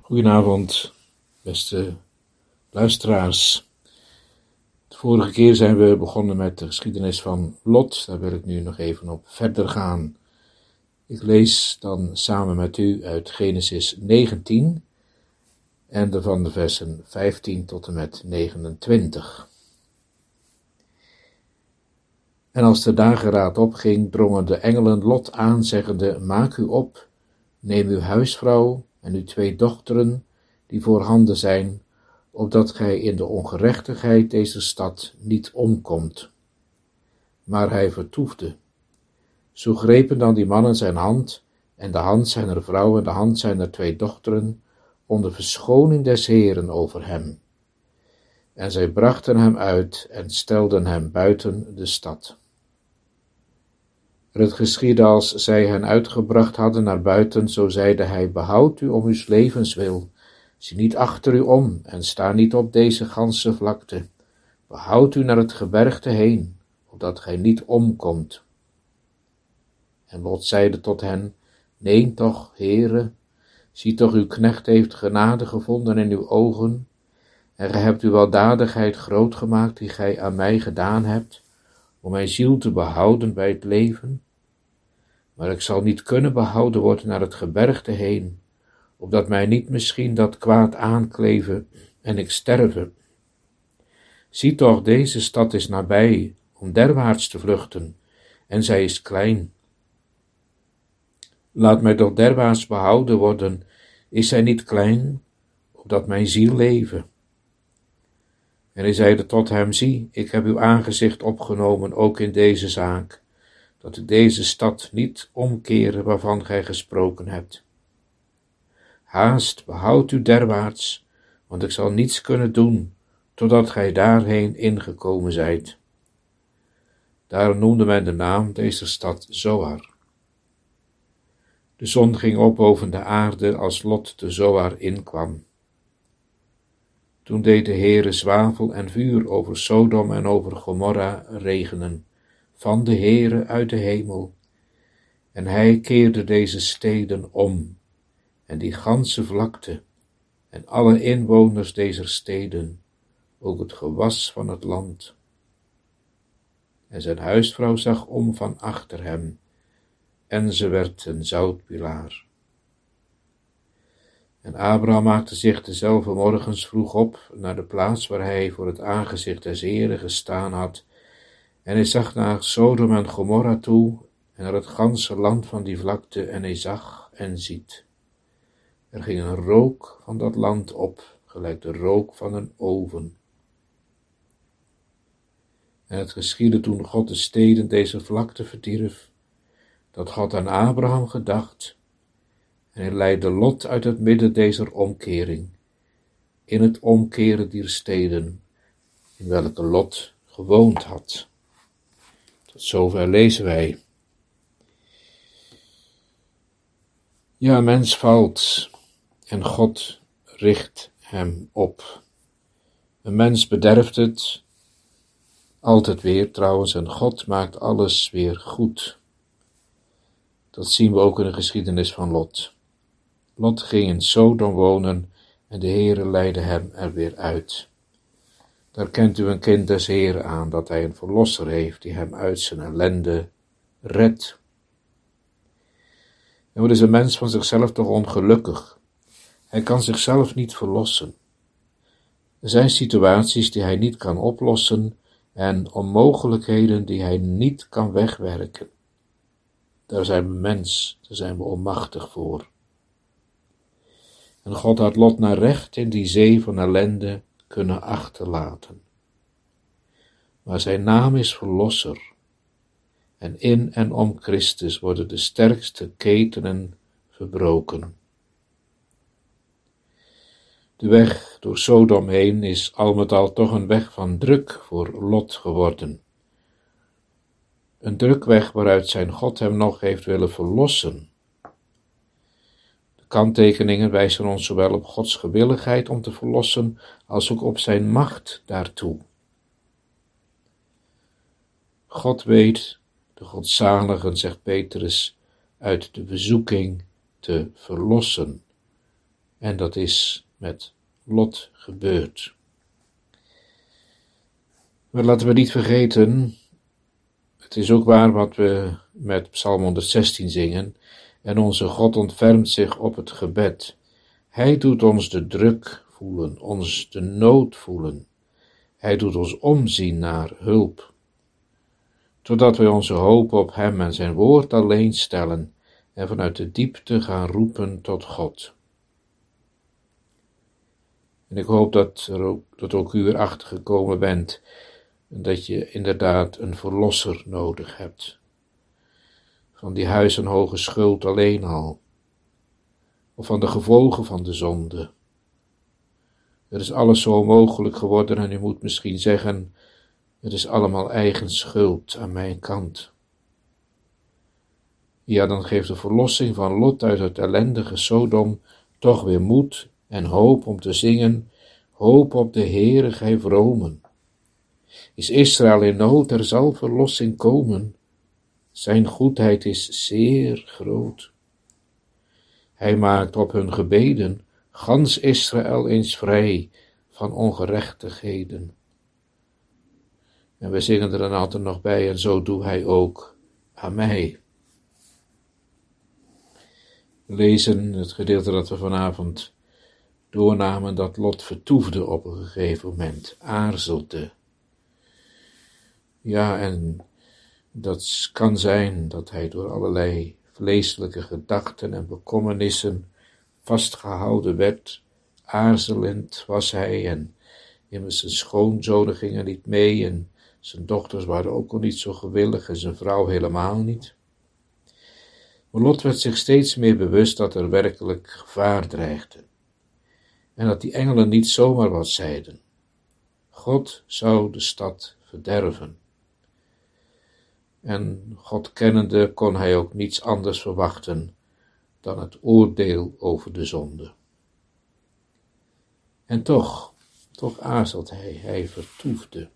Goedenavond, beste luisteraars. De vorige keer zijn we begonnen met de geschiedenis van Lot. Daar wil ik nu nog even op verder gaan. Ik lees dan samen met u uit Genesis 19 en van de versen 15 tot en met 29. En als de dageraad opging, drongen de engelen Lot aan, zeggende: Maak u op, neem uw huisvrouw en uw 2 dochteren, die voorhanden zijn, opdat gij in de ongerechtigheid deze stad niet omkomt. Maar hij vertoefde. Zo grepen dan die mannen zijn hand, en de hand zijner vrouw en de hand zijner 2 dochteren, onder verschoning des Heeren over hem. En zij brachten hem uit en stelden hem buiten de stad. En het geschiedde als zij hen uitgebracht hadden naar buiten, zo zeide hij: Behoud u om uw levens wil, zie niet achter u om en sta niet op deze ganse vlakte. Behoud u naar het gebergte heen, opdat gij niet omkomt. En Lot zeide tot hen: Neen toch, Heere, zie toch, uw knecht heeft genade gevonden in uw ogen, en gij hebt uw weldadigheid groot gemaakt die gij aan mij gedaan hebt, om mijn ziel te behouden bij het leven. Maar ik zal niet kunnen behouden worden naar het gebergte heen, opdat mij niet misschien dat kwaad aankleven en ik sterve. Zie toch, deze stad is nabij, om derwaarts te vluchten, en zij is klein. Laat mij toch derwaarts behouden worden, is zij niet klein, opdat mijn ziel leven. En hij zeide tot hem: Zie, ik heb uw aangezicht opgenomen, ook in deze zaak, dat ik deze stad niet omkere waarvan gij gesproken hebt. Haast, behoud u derwaarts, want ik zal niets kunnen doen, totdat gij daarheen ingekomen zijt. Daarom noemde men de naam deze stad Zoar. De zon ging op boven de aarde als Lot te Zoar inkwam. Toen deed de Heere zwavel en vuur over Sodom en over Gomorra regenen, van de Heere uit de hemel, en hij keerde deze steden om, en die ganse vlakte, en alle inwoners dezer steden, ook het gewas van het land. En zijn huisvrouw zag om van achter hem, en ze werd een zoutpilaar. En Abraham maakte zich dezelfde morgens vroeg op naar de plaats waar hij voor het aangezicht des Heeren gestaan had, en hij zag naar Sodom en Gomorra toe, en naar het ganse land van die vlakte, en hij zag en ziet. Er ging een rook van dat land op, gelijk de rook van een oven. En het geschiedde toen God de steden deze vlakte verwierf, dat God aan Abraham gedacht, en hij leidde Lot uit het midden dezer omkering, in het omkeren dier steden, in welke Lot gewoond had. Tot zover lezen wij. Ja, mens valt en God richt hem op. Een mens bederft het, altijd weer trouwens, en God maakt alles weer goed. Dat zien we ook in de geschiedenis van Lot. Lot ging in Sodom wonen en de Heere leidde hem er weer uit. Daar kent u een kind des Heeren aan, dat hij een verlosser heeft die hem uit zijn ellende redt. En wat is een mens van zichzelf toch ongelukkig? Hij kan zichzelf niet verlossen. Er zijn situaties die hij niet kan oplossen en onmogelijkheden die hij niet kan wegwerken. Daar zijn we mens, daar zijn we onmachtig voor. En God had Lot naar recht in die zee van ellende kunnen achterlaten. Maar zijn naam is Verlosser. En in en om Christus worden de sterkste ketenen verbroken. De weg door Sodom heen is al met al toch een weg van druk voor Lot geworden. Een drukweg waaruit zijn God hem nog heeft willen verlossen. De kanttekeningen wijzen ons zowel op Gods gewilligheid om te verlossen, als ook op zijn macht daartoe. God weet de godzaligen, zegt Petrus, uit de verzoeking te verlossen. En dat is met Lot gebeurd. Maar laten we niet vergeten, het is ook waar wat we met Psalm 116 zingen, en onze God ontfermt zich op het gebed. Hij doet ons de druk voelen, ons de nood voelen. Hij doet ons omzien naar hulp, totdat wij onze hoop op hem en zijn woord alleen stellen en vanuit de diepte gaan roepen tot God. En ik hoop dat ook u erachter gekomen bent dat je inderdaad een verlosser nodig hebt. Van die huizenhoge schuld alleen al, of van de gevolgen van de zonde. Er is alles zo onmogelijk geworden en u moet misschien zeggen, het is allemaal eigen schuld aan mijn kant. Ja, dan geeft de verlossing van Lot uit het ellendige Sodom toch weer moed en hoop om te zingen, hoop op de Heere gij vromen. Is Israël in nood, er zal verlossing komen. Zijn goedheid is zeer groot. Hij maakt op hun gebeden gans Israël eens vrij van ongerechtigheden. En we zingen er dan altijd nog bij, en zo doet hij ook aan mij. We lezen het gedeelte dat we vanavond doornamen, dat Lot vertoefde op een gegeven moment, aarzelde. Ja, en dat kan zijn dat hij door allerlei vleeselijke gedachten en bekommernissen vastgehouden werd. Aarzelend was hij en immers zijn schoonzonen gingen niet mee en zijn dochters waren ook al niet zo gewillig en zijn vrouw helemaal niet. Maar Lot werd zich steeds meer bewust dat er werkelijk gevaar dreigde en dat die engelen niet zomaar wat zeiden. God zou de stad verderven. En God kennende kon hij ook niets anders verwachten dan het oordeel over de zonde. En toch aarzelt hij vertoefde.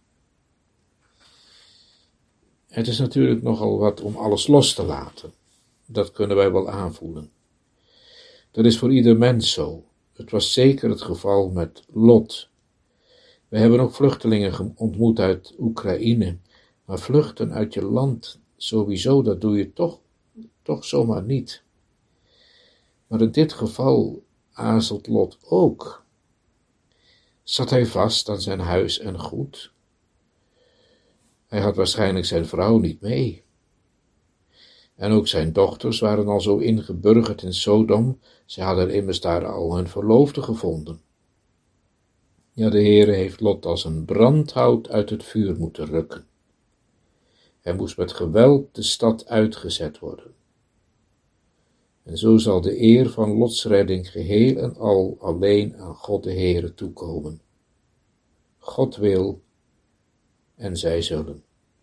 Het is natuurlijk nogal wat om alles los te laten. Dat kunnen wij wel aanvoelen. Dat is voor ieder mens zo. Het was zeker het geval met Lot. We hebben ook vluchtelingen ontmoet uit Oekraïne, maar vluchten uit je land sowieso, dat doe je toch zomaar niet. Maar in dit geval aarzelt Lot ook. Zat hij vast aan zijn huis en goed? Hij had waarschijnlijk zijn vrouw niet mee. En ook zijn dochters waren al zo ingeburgerd in Sodom, ze hadden immers daar al hun verloofde gevonden. Ja, de Heere heeft Lot als een brandhout uit het vuur moeten rukken. Hij moest met geweld de stad uitgezet worden. En zo zal de eer van Lots redding geheel en al alleen aan God de Heere toekomen. God wil en zij zullen.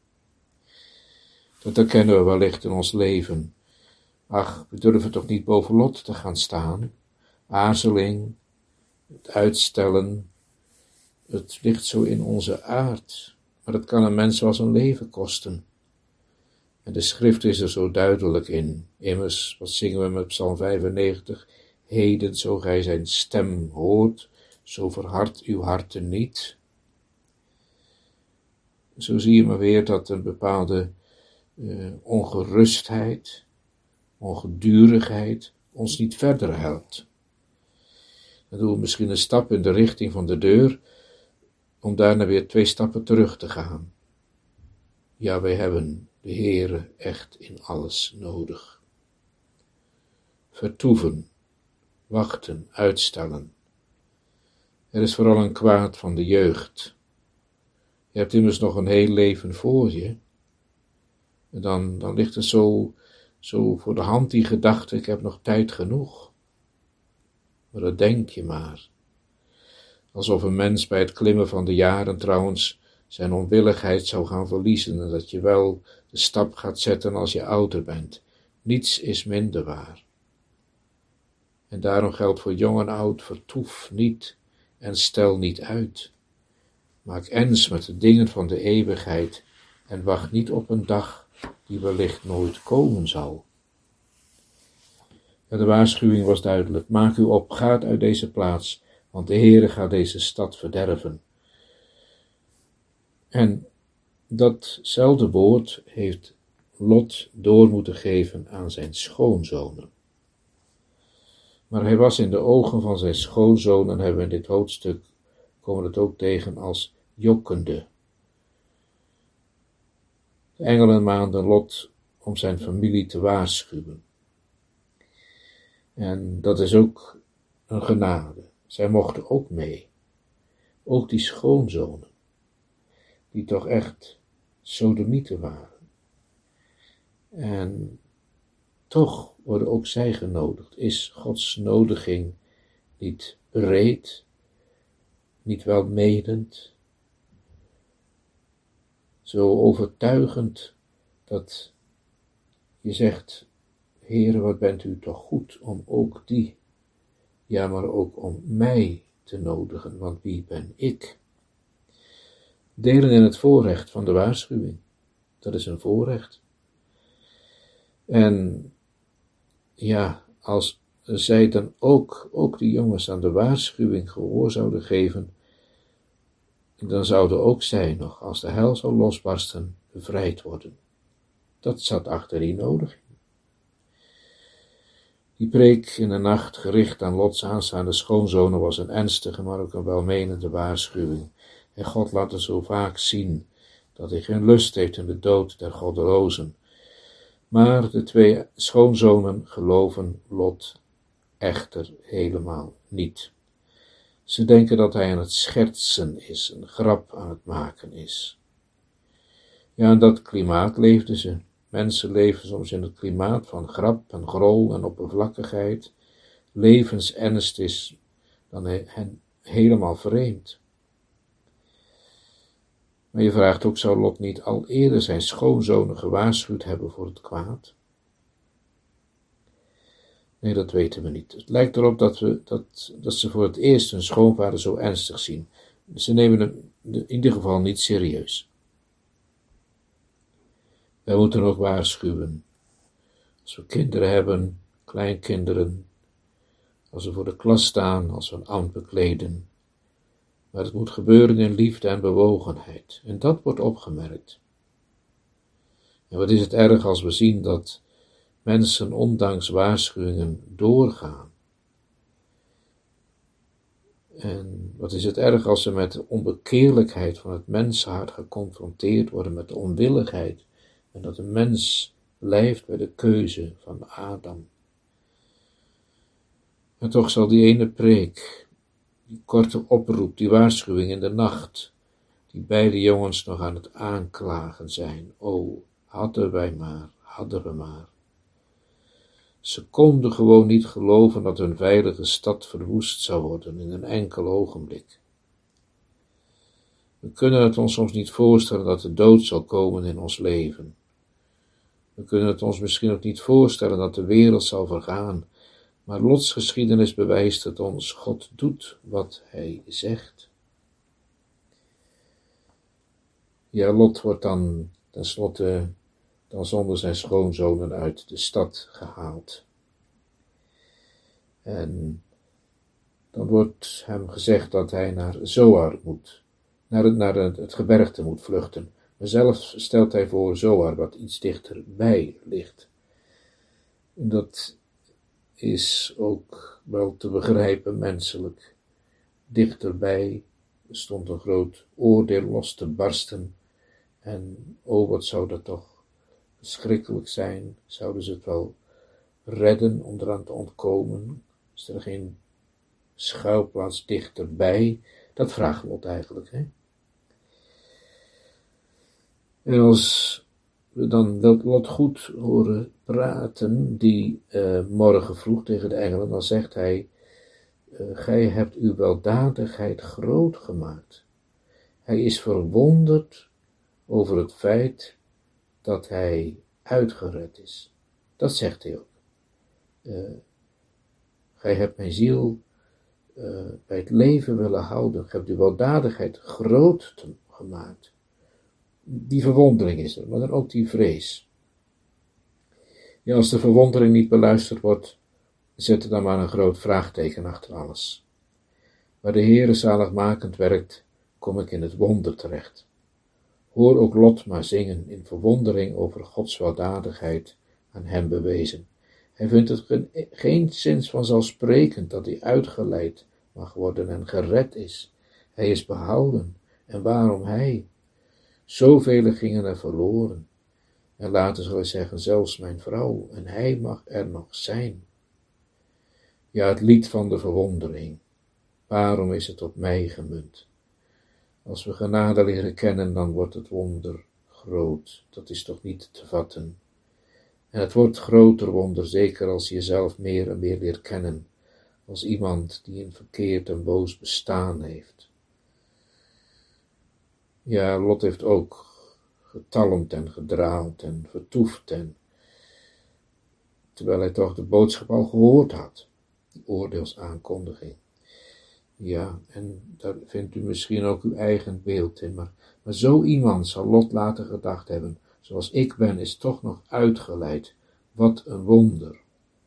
Dat herkennen we wellicht in ons leven. Ach, we durven toch niet boven Lot te gaan staan. Aarzeling, het uitstellen, het ligt zo in onze aard. Maar dat kan een mens wel zijn leven kosten. En de schrift is er zo duidelijk in. Immers, wat zingen we met Psalm 95? Heden, zo gij zijn stem hoort, zo verhard uw harten niet. Zo zie je maar weer dat een bepaalde ongerustheid, ongedurigheid ons niet verder helpt. Dan doen we misschien een stap in de richting van de deur, om daarna weer 2 stappen terug te gaan. Ja, wij hebben de Heere echt in alles nodig. Vertoeven, wachten, uitstellen. Er is vooral een kwaad van de jeugd. Je hebt immers nog een heel leven voor je. En dan ligt het zo voor de hand die gedachte, ik heb nog tijd genoeg. Maar dat denk je maar. Alsof een mens bij het klimmen van de jaren trouwens zijn onwilligheid zou gaan verliezen en dat je wel de stap gaat zetten als je ouder bent. Niets is minder waar. En daarom geldt voor jong en oud, vertoef niet en stel niet uit. Maak ens met de dingen van de eeuwigheid en wacht niet op een dag die wellicht nooit komen zal. En de waarschuwing was duidelijk: maak u op, gaat uit deze plaats, want de Heere gaat deze stad verderven. En datzelfde woord heeft Lot door moeten geven aan zijn schoonzonen. Maar hij was in de ogen van zijn schoonzonen, hebben we in dit hoofdstuk, komen we het ook tegen als jokkende. De engelen maanden Lot om zijn familie te waarschuwen. En dat is ook een genade. Zij mochten ook mee. Ook die schoonzonen, die toch echt sodomieten waren. En toch worden ook zij genodigd. Is Gods nodiging niet breed, niet welmedend, zo overtuigend dat je zegt: Heere, wat bent u toch goed om ook die, ja, maar ook om mij te nodigen, want wie ben ik? Delen in het voorrecht van de waarschuwing, dat is een voorrecht. En ja, als zij dan ook die jongens aan de waarschuwing gehoor zouden geven, dan zouden ook zij nog, als de hel zou losbarsten, bevrijd worden. Dat zat achter die nodiging. Die preek in de nacht, gericht aan Lots aanstaande schoonzonen, was een ernstige, maar ook een welmenende waarschuwing. En God laat er zo vaak zien dat hij geen lust heeft in de dood der goddelozen. Maar de twee schoonzonen geloven Lot echter helemaal niet. Ze denken dat hij aan het schertsen is, een grap aan het maken is. Ja, in dat klimaat leefden ze. Mensen leven soms in het klimaat van grap en grol en oppervlakkigheid. Levensernst is dan hen helemaal vreemd. Maar je vraagt ook, zou Lot niet al eerder zijn schoonzonen gewaarschuwd hebben voor het kwaad? Nee, dat weten we niet. Het lijkt erop dat ze voor het eerst hun schoonvader zo ernstig zien. Ze nemen hem in ieder geval niet serieus. Wij moeten ook waarschuwen. Als we kinderen hebben, kleinkinderen, als we voor de klas staan, als we een ambt bekleden. Maar het moet gebeuren in liefde en bewogenheid. En dat wordt opgemerkt. En wat is het erg als we zien dat mensen ondanks waarschuwingen doorgaan. En wat is het erg als ze met de onbekeerlijkheid van het mensenhart geconfronteerd worden, met de onwilligheid, en dat een mens blijft bij de keuze van Adam. En toch zal die ene preek, die korte oproep, die waarschuwing in de nacht, die beide jongens nog aan het aanklagen zijn. O, hadden we maar. Ze konden gewoon niet geloven dat hun veilige stad verwoest zou worden in een enkel ogenblik. We kunnen het ons soms niet voorstellen dat de dood zal komen in ons leven. We kunnen het ons misschien ook niet voorstellen dat de wereld zal vergaan, maar Lots geschiedenis bewijst het ons: God doet wat hij zegt. Ja, Lot wordt dan tenslotte zonder zijn schoonzonen uit de stad gehaald. En dan wordt hem gezegd dat hij naar Zoar moet, naar het gebergte moet vluchten. Maar zelf stelt hij voor Zoar, wat iets dichterbij ligt. En dat is ook wel te begrijpen menselijk. Dichterbij stond een groot oordeel los te barsten. En oh, wat zou dat toch verschrikkelijk zijn. Zouden ze het wel redden om eraan te ontkomen? Is er geen schuilplaats dichterbij? Dat vraagt Lot eigenlijk, hè? En als we dan Lot goed horen praten, die morgen vroeg tegen de engelen, dan zegt hij: gij hebt uw weldadigheid groot gemaakt. Hij is verwonderd over het feit dat hij uitgered is. Dat zegt hij ook. Gij hebt mijn ziel bij het leven willen houden. Gij hebt uw weldadigheid groot gemaakt. Die verwondering is er, maar dan ook die vrees. Ja, als de verwondering niet beluisterd wordt, Zet er dan maar een groot vraagteken achter alles. Waar de Heere zaligmakend werkt, kom ik in het wonder terecht. Hoor ook Lot maar zingen in verwondering over Gods weldadigheid aan hem bewezen. Hij vindt het geenszins vanzelfsprekend dat hij uitgeleid mag worden en gered is. Hij is behouden. En waarom hij? Zoveel gingen er verloren. En later zal hij zeggen, zelfs mijn vrouw, en hij mag er nog zijn. Ja, het lied van de verwondering. Waarom is het op mij gemunt? Als we genade leren kennen, dan wordt het wonder groot. Dat is toch niet te vatten. En het wordt groter wonder, zeker als je jezelf meer en meer leert kennen, als iemand die een verkeerd en boos bestaan heeft. Ja, Lot heeft ook getalmd en gedraald en vertoefd, terwijl hij toch de boodschap al gehoord had, die oordeelsaankondiging. Ja, en daar vindt u misschien ook uw eigen beeld in, maar zo iemand zal Lot later gedacht hebben, zoals ik ben, is toch nog uitgeleid. Wat een wonder.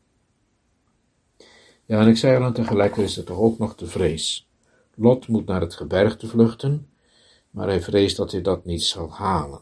Ja, en ik zei al, en tegelijkertijd is er toch ook nog de vrees. Lot moet naar het gebergte vluchten, maar hij vreest dat hij dat niet zal halen.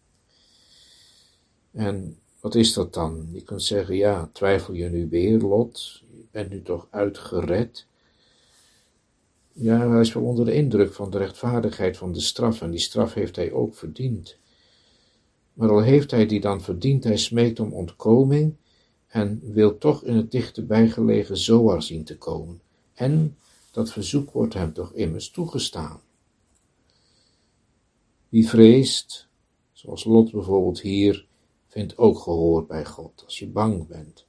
En wat is dat dan? Je kunt zeggen, ja, twijfel je nu weer, Lot? Je bent nu toch uitgered? Ja, hij is wel onder de indruk van de rechtvaardigheid van de straf, en die straf heeft hij ook verdiend. Maar al heeft hij die dan verdiend, hij smeekt om ontkoming en wil toch in het dichtbij gelegen Zoar zien te komen. En dat verzoek wordt hem toch immers toegestaan. Wie vreest, zoals Lot bijvoorbeeld hier, vindt ook gehoor bij God, als je bang bent.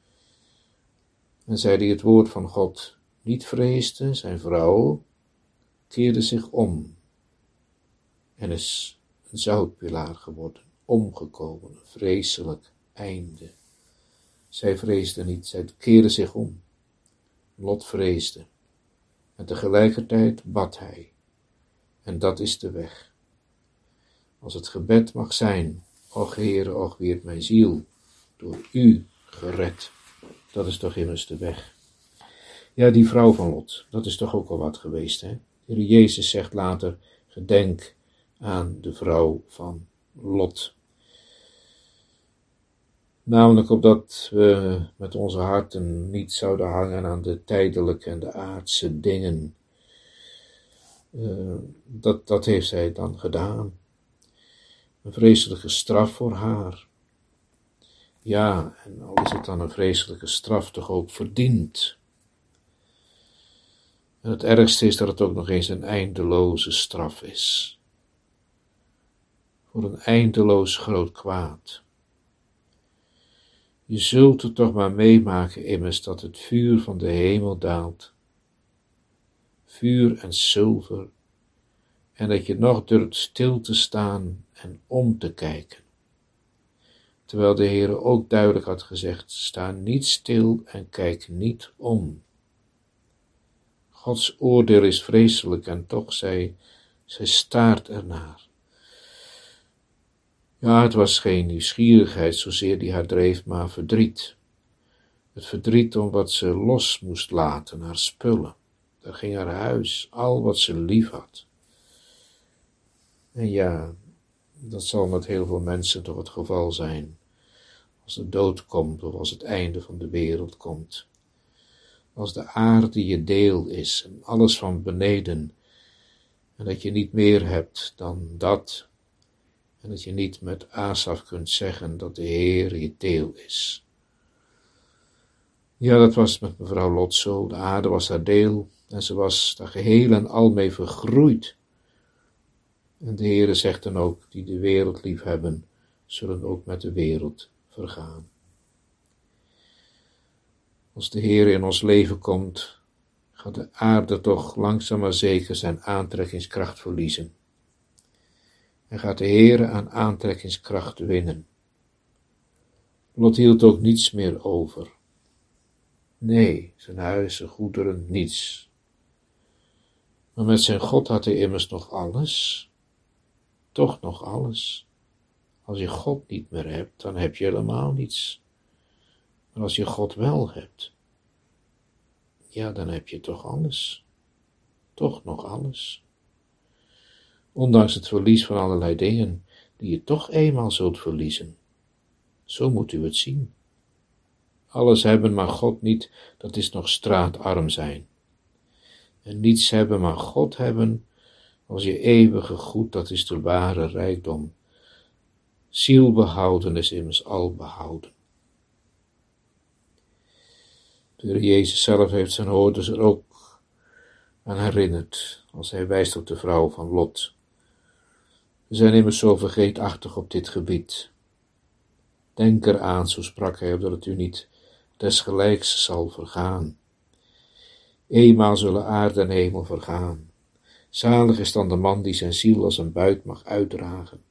En zij die het woord van God niet vreesde, zijn vrouw, keerde zich om en is een zoutpilaar geworden, omgekomen, een vreselijk einde. Zij vreesde niet, zij keerde zich om. Lot vreesde en tegelijkertijd bad hij. En dat is de weg. Als het gebed mag zijn, och Heere, och wierd mijn ziel, door u gered, dat is toch immers de weg. Ja, die vrouw van Lot, dat is toch ook al wat geweest, hè? De Heer Jezus zegt later, gedenk aan de vrouw van Lot. Namelijk opdat we met onze harten niet zouden hangen aan de tijdelijke en de aardse dingen. Dat heeft zij dan gedaan. Een vreselijke straf voor haar. Ja, en al is het dan een vreselijke straf, toch ook verdiend. En het ergste is dat het ook nog eens een eindeloze straf is. Voor een eindeloos groot kwaad. Je zult het toch maar meemaken immers dat het vuur van de hemel daalt. Vuur en zilver. En dat je nog durft stil te staan en om te kijken. Terwijl de Heere ook duidelijk had gezegd, sta niet stil en kijk niet om. Gods oordeel is vreselijk en toch zij staart ernaar. Ja, het was geen nieuwsgierigheid zozeer die haar dreef, maar verdriet. Het verdriet om wat ze los moest laten, haar spullen. Daar ging haar huis, al wat ze lief had. En ja, dat zal met heel veel mensen toch het geval zijn. Als de dood komt of als het einde van de wereld komt. Als de aarde je deel is en alles van beneden. En dat je niet meer hebt dan dat. En dat je niet met Asaf kunt zeggen dat de Heer je deel is. Ja, dat was met mevrouw Lot zo. De aarde was haar deel en ze was daar geheel en al mee vergroeid. En de Heere zegt dan ook, die de wereld lief hebben, zullen ook met de wereld vergaan. Als de Heer in ons leven komt, gaat de aarde toch langzaam maar zeker zijn aantrekkingskracht verliezen. En gaat de Heere aan aantrekkingskracht winnen. Lot hield ook niets meer over. Nee, zijn huis, zijn goederen, niets. Maar met zijn God had hij immers nog alles. Toch nog alles. Als je God niet meer hebt, dan heb je helemaal niets. Maar als je God wel hebt, ja, dan heb je toch alles. Toch nog alles. Ondanks het verlies van allerlei dingen die je toch eenmaal zult verliezen. Zo moet u het zien. Alles hebben, maar God niet, dat is nog straatarm zijn. En niets hebben, maar God hebben, als je eeuwige goed, dat is de ware rijkdom. Ziel behouden is immers al behouden. De Heer Jezus zelf heeft zijn hoorders er ook aan herinnerd, als hij wijst op de vrouw van Lot. We zijn immers zo vergeetachtig op dit gebied. Denk eraan, zo sprak hij, opdat het u niet desgelijks zal vergaan. Eenmaal zullen aarde en hemel vergaan. Zalig is dan de man die zijn ziel als een buit mag uitdragen.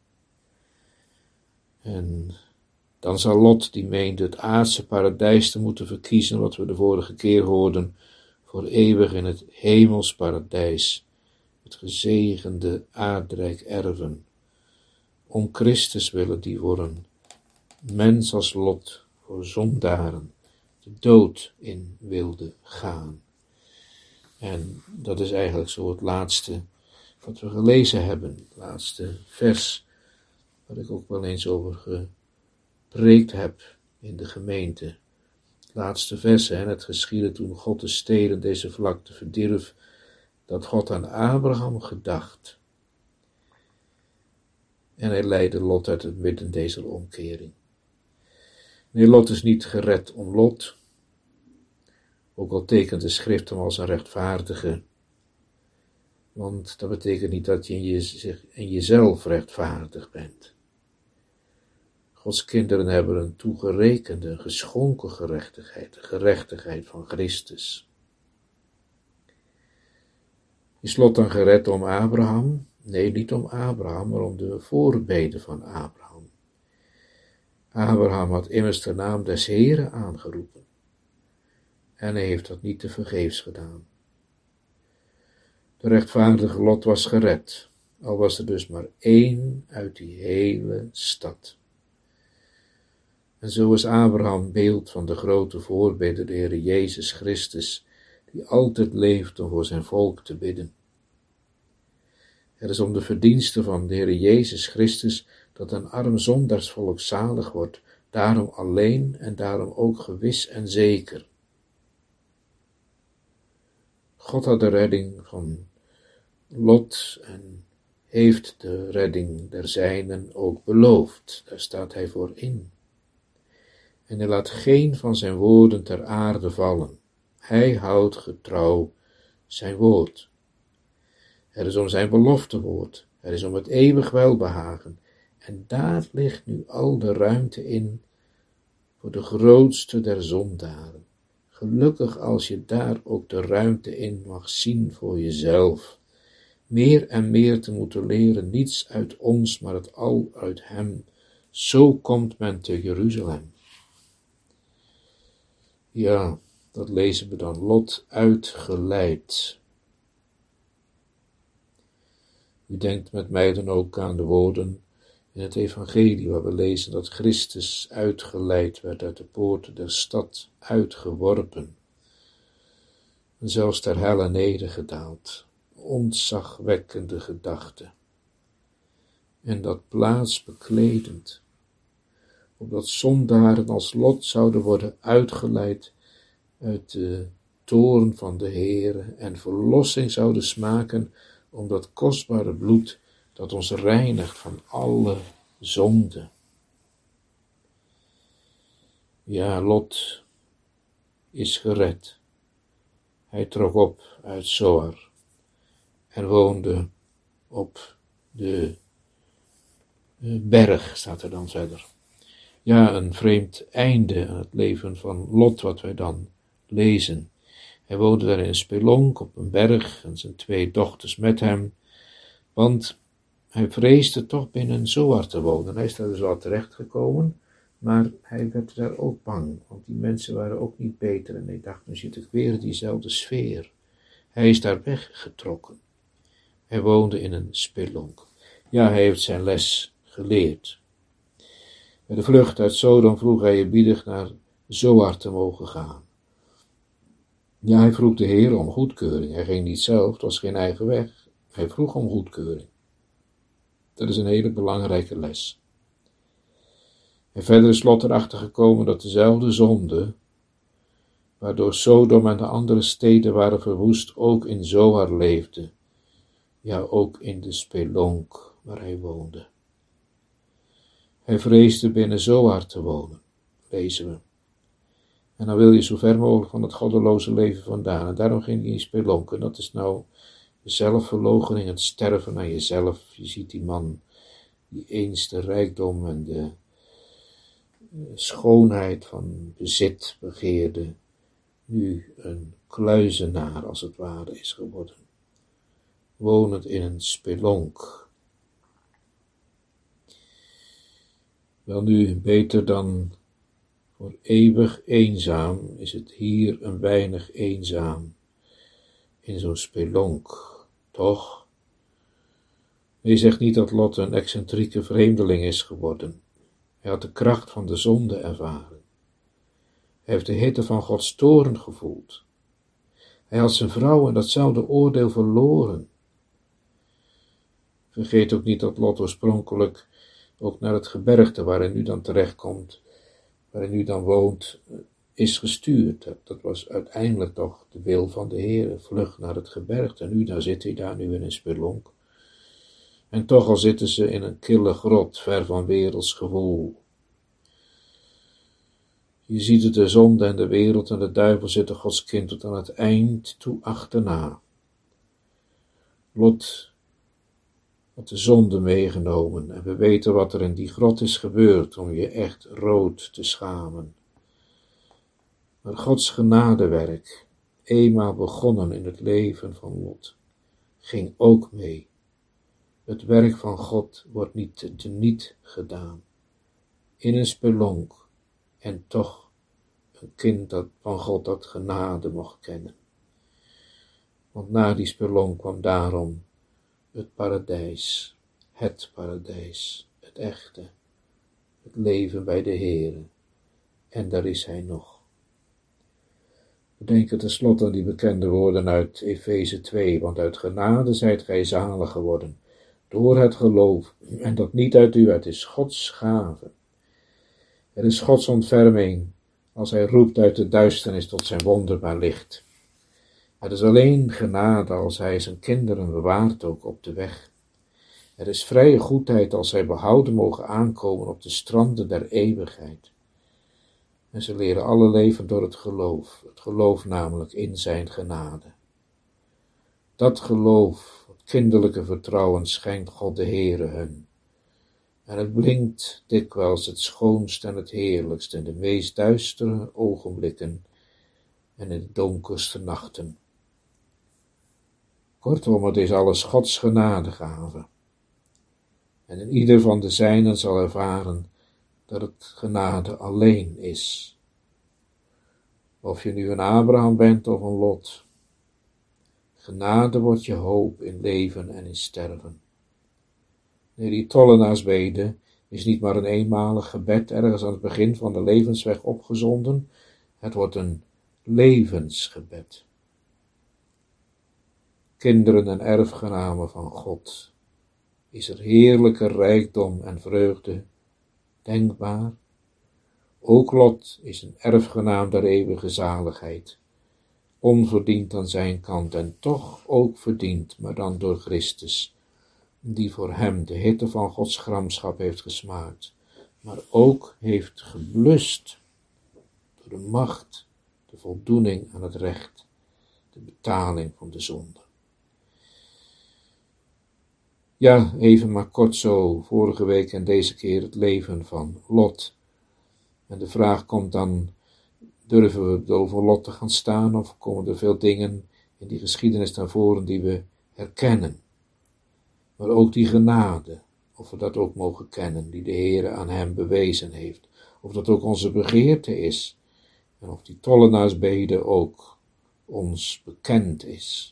En dan zal Lot, die meende het aardse paradijs te moeten verkiezen, wat we de vorige keer hoorden, voor eeuwig in het hemels paradijs, het gezegende aardrijk erven. Om Christus willen die voor een mens als Lot, voor zondaren, de dood in wilde gaan. En dat is eigenlijk zo het laatste wat we gelezen hebben, het laatste vers, waar ik ook wel eens over gepreekt heb in de gemeente. Het laatste vers, en het geschiedde toen God de steden deze vlakte verdierf, dat God aan Abraham gedacht. En hij leidde Lot uit het midden deze omkering. Nee, Lot is niet gered om Lot, ook al tekent de schrift hem als een rechtvaardige, want dat betekent niet dat je in jezelf rechtvaardig bent. Gods kinderen hebben een toegerekende, geschonken gerechtigheid, de gerechtigheid van Christus. Is Lot dan gered om Abraham? Nee, niet om Abraham, maar om de voorbeden van Abraham. Abraham had immers de naam des Heeren aangeroepen. En hij heeft dat niet tevergeefs gedaan. De rechtvaardige Lot was gered, al was er dus maar één uit die hele stad. En zo is Abraham beeld van de grote voorbidder, de Heer Jezus Christus, die altijd leeft om voor zijn volk te bidden. Het is om de verdiensten van de Heer Jezus Christus dat een arm zondaarsvolk zalig wordt, daarom alleen en daarom ook gewis en zeker. God had de redding van Lot en heeft de redding der zijnen ook beloofd. Daar staat hij voor in. En hij laat geen van zijn woorden ter aarde vallen. Hij houdt getrouw zijn woord. Het is om zijn beloftewoord. Het is om het eeuwig welbehagen. En daar ligt nu al de ruimte in voor de grootste der zondaren. Gelukkig als je daar ook de ruimte in mag zien voor jezelf. Meer en meer te moeten leren, niets uit ons, maar het al uit hem. Zo komt men te Jeruzalem. Ja, dat lezen we dan, Lot uitgeleid. U denkt met mij dan ook aan de woorden in het evangelie, waar we lezen dat Christus uitgeleid werd uit de poorten der stad, uitgeworpen. En zelfs ter helle nedergedaald, ontzagwekkende gedachte. En dat plaats bekledend, opdat zondaren als Lot zouden worden uitgeleid uit de toorn van de Heere en verlossing zouden smaken om dat kostbare bloed dat ons reinigt van alle zonde. Ja, Lot is gered. Hij trok op uit Zoar en woonde op de berg, staat er dan verder. Ja, een vreemd einde aan het leven van Lot, wat wij dan lezen. Hij woonde daar in een spelonk op een berg en zijn 2 dochters met hem, want hij vreesde toch binnen Zoar te wonen. Hij is daar dus al terechtgekomen, maar hij werd daar ook bang, want die mensen waren ook niet beter en hij dacht, nu zit ik weer in diezelfde sfeer. Hij is daar weggetrokken. Hij woonde in een spelonk. Ja, hij heeft zijn les geleerd. Bij de vlucht uit Sodom vroeg hij eerbiedig naar Zoar te mogen gaan. Ja, hij vroeg de Heer om goedkeuring. Hij ging niet zelf, het was geen eigen weg. Hij vroeg om goedkeuring. Dat is een hele belangrijke les. En verder is Lot erachter gekomen dat dezelfde zonde, waardoor Sodom en de andere steden waren verwoest, ook in Zoar leefde. Ja, ook in de spelonk waar hij woonde. Hij vreesde binnen Zoar te wonen, lezen we. En dan wil je zo ver mogelijk van het goddeloze leven vandaan. En daarom ging hij in spelonken. Dat is nou de zelfverloochening, het sterven aan jezelf. Je ziet die man die eens de rijkdom en de schoonheid van bezit begeerde, nu een kluizenaar als het ware is geworden, wonend in een spelonk. Wel nu, beter dan voor eeuwig eenzaam is het hier een weinig eenzaam in zo'n spelonk, toch? Je zegt niet dat Lot een excentrieke vreemdeling is geworden. Hij had de kracht van de zonde ervaren. Hij heeft de hitte van Gods toorn gevoeld. Hij had zijn vrouw in datzelfde oordeel verloren. Vergeet ook niet dat Lot oorspronkelijk ook naar het gebergte waar hij nu dan terechtkomt, waar hij nu dan woont, is gestuurd. Dat was uiteindelijk toch de wil van de Heer, vlug naar het gebergte. En nu dan zit hij daar nu in een spelonk. En toch al zitten ze in een kille grot, ver van werelds gewoel. Je ziet het, de zonde en de wereld en de duivel zitten Gods kind tot aan het eind toe achterna. Lot had de zonde meegenomen en we weten wat er in die grot is gebeurd om je echt rood te schamen. Maar Gods genadewerk, eenmaal begonnen in het leven van Lot, ging ook mee. Het werk van God wordt niet teniet gedaan. In een spelonk en toch een kind van God dat genade mocht kennen. Want na die spelonk kwam daarom het paradijs, het echte, het leven bij de Heere. En daar is hij nog. We denken tenslotte aan die bekende woorden uit Efeze 2, want uit genade zijt gij zalig geworden, door het geloof, en dat niet uit u, het is Gods gave. Het is Gods ontferming, als hij roept uit de duisternis tot zijn wonderbaar licht. Het is alleen genade als hij zijn kinderen bewaart ook op de weg. Het is vrije goedheid als zij behouden mogen aankomen op de stranden der eeuwigheid. En ze leren alle leven door het geloof namelijk in zijn genade. Dat geloof, het kinderlijke vertrouwen schenkt God de Heere hun. En het blinkt dikwijls het schoonst en het heerlijkst in de meest duistere ogenblikken en in de donkerste nachten. Kortom, het is alles Gods genadegave. En in ieder van de zijnen zal ervaren dat het genade alleen is. Of je nu een Abraham bent of een Lot. Genade wordt je hoop in leven en in sterven. Nee, die tollenaarsbede is niet maar een eenmalig gebed ergens aan het begin van de levensweg opgezonden. Het wordt een levensgebed. Kinderen en erfgenamen van God. Is er heerlijke rijkdom en vreugde denkbaar? Ook Lot is een erfgenaam der eeuwige zaligheid, onverdiend aan zijn kant en toch ook verdiend, maar dan door Christus, die voor hem de hitte van Gods gramschap heeft gesmaakt, maar ook heeft geblust door de macht, de voldoening aan het recht, de betaling van de zonde. Ja, even maar kort zo, vorige week en deze keer het leven van Lot. En de vraag komt dan, durven we over Lot te gaan staan of komen er veel dingen in die geschiedenis naar voren die we herkennen? Maar ook die genade, of we dat ook mogen kennen, die de Heere aan hem bewezen heeft. Of dat ook onze begeerte is, en of die tollenaarsbede ook ons bekend is.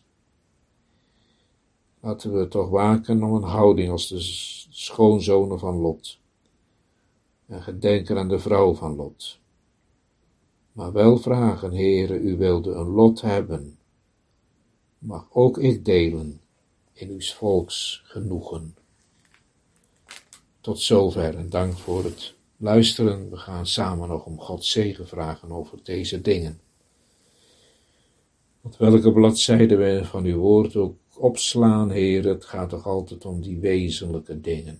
Laten we toch waken om een houding als de schoonzonen van Lot. En gedenken aan de vrouw van Lot. maar wel vragen, Heere, u wilde een lot hebben. Mag ook ik delen in uw volks genoegen. Tot zover en dank voor het luisteren. We gaan samen nog om Gods zegen vragen over deze dingen. Op welke bladzijde we van uw woord ook opslaan, Heer, het gaat toch altijd om die wezenlijke dingen.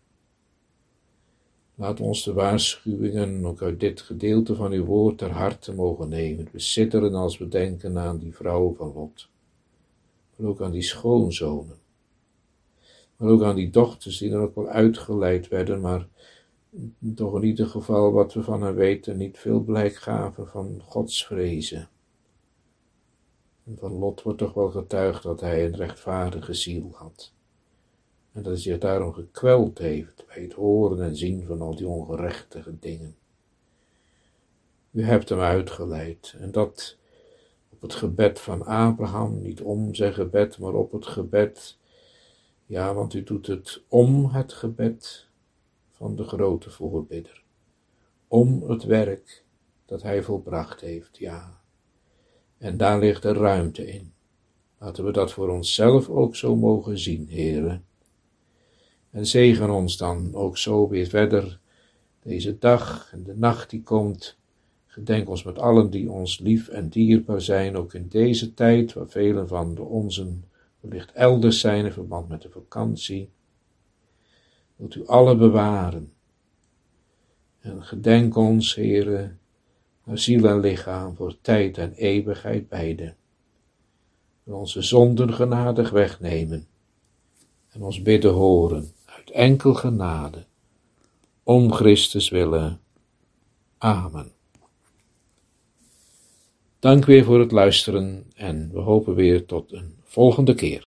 Laat ons de waarschuwingen ook uit dit gedeelte van uw woord ter harte mogen nemen. We sidderen als we denken aan die vrouw van Lot, maar ook aan die schoonzonen, maar ook aan die dochters die dan ook wel uitgeleid werden, maar toch in ieder geval wat we van hen weten niet veel blijk gaven van godsvrezen. En van Lot wordt toch wel getuigd dat hij een rechtvaardige ziel had. En dat hij zich daarom gekweld heeft bij het horen en zien van al die ongerechtige dingen. U hebt hem uitgeleid en dat op het gebed van Abraham, niet om zijn gebed, maar op het gebed. Ja, want u doet het om het gebed van de grote voorbidder. Om het werk dat hij volbracht heeft, ja. En daar ligt er ruimte in. Laten we dat voor onszelf ook zo mogen zien, Heere. En zegen ons dan ook zo weer verder, deze dag en de nacht die komt. Gedenk ons met allen die ons lief en dierbaar zijn, ook in deze tijd, waar velen van de onzen wellicht elders zijn in verband met de vakantie. Wilt u alle bewaren. En gedenk ons, Heere, naar ziel en lichaam, voor tijd en eeuwigheid beide. Wil onze zonden genadig wegnemen en ons bidden horen uit enkel genade, om Christus willen. Amen. Dank weer voor het luisteren en we hopen weer tot een volgende keer.